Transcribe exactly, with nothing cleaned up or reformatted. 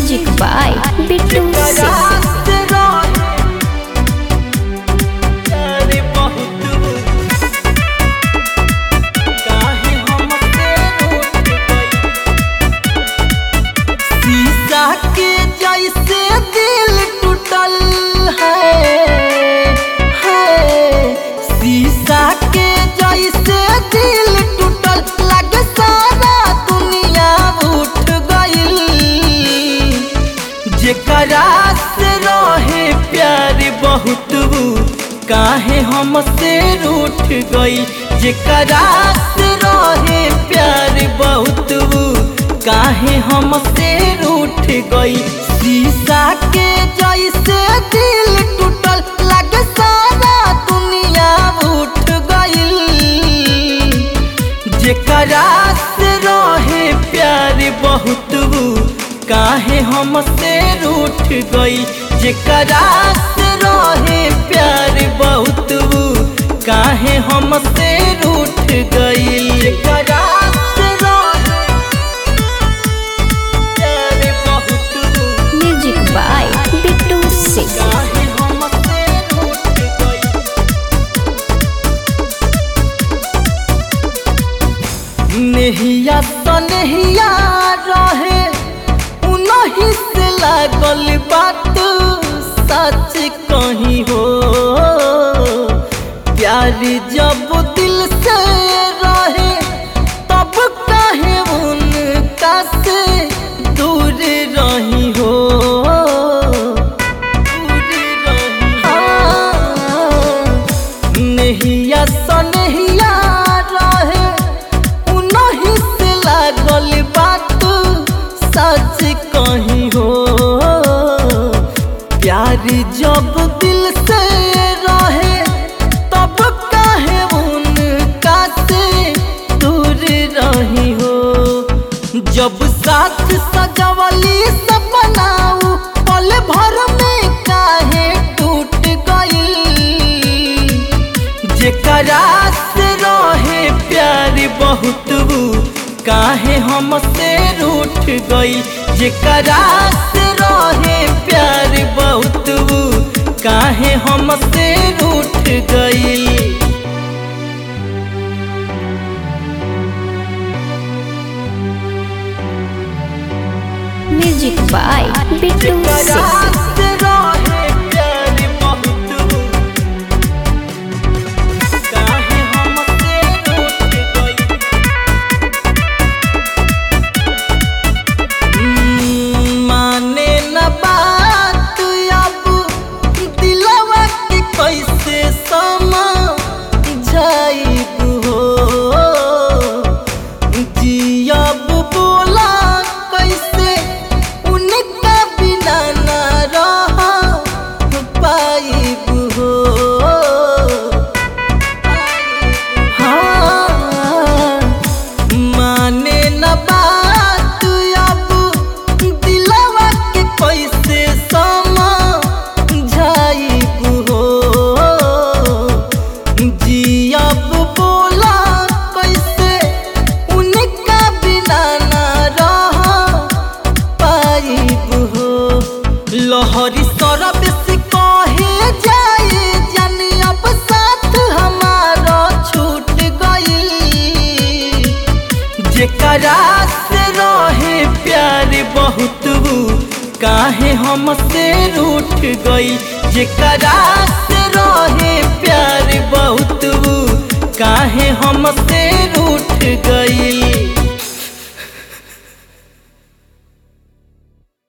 Music by Bittu Singh. के जैसे दिल टूटल है, है शीशा के जैसे दिल टूटल लगे सारा दुनिया उठ गइल। जेकरा से रहे प्यार बहुत काहे हमसे रूठ गई। जेकरा से रहे प्यार बहुत काहे हमसे रूठ गई। शीशा के जैसे दिल टूटल लगे सारा दुनिया उठ गइल। जेकरा से रहे प्यार बहुत काहे हमसे रूठ गई। जेकरा से रहे प्यार बहुत काहे हमसे रूठ गई। जेकरा नेहिया तो नेहिया रहे उनही से लागल बात सच कहीं हो। प्यार जब दिल से रहे तब काहे उनका से दूर रही हो। नेहिया तो नेहिया रहे उनही से लागल बात सच कहीं हो। प्यार जब दिल से रहे तब काहे उनका से दूर रही हो। जब साथ सजवली सपनाऊ पल भर में काहे टूट गइल। जेकरा से रहे प्यार बहुत काहे हमसे रूठ गई। जेकरा से रहे प्यार बहुत काहे हमसे रूठ गई। Music by Bittu Singh. लहरी सरब से कहे जाए जानी अब साथ हमारा छूट गई। जेकरा से रहे प्यार बहुत काहे हमसे रूठ गई। जेकरा से रहे प्यार बहुत काहे हमसे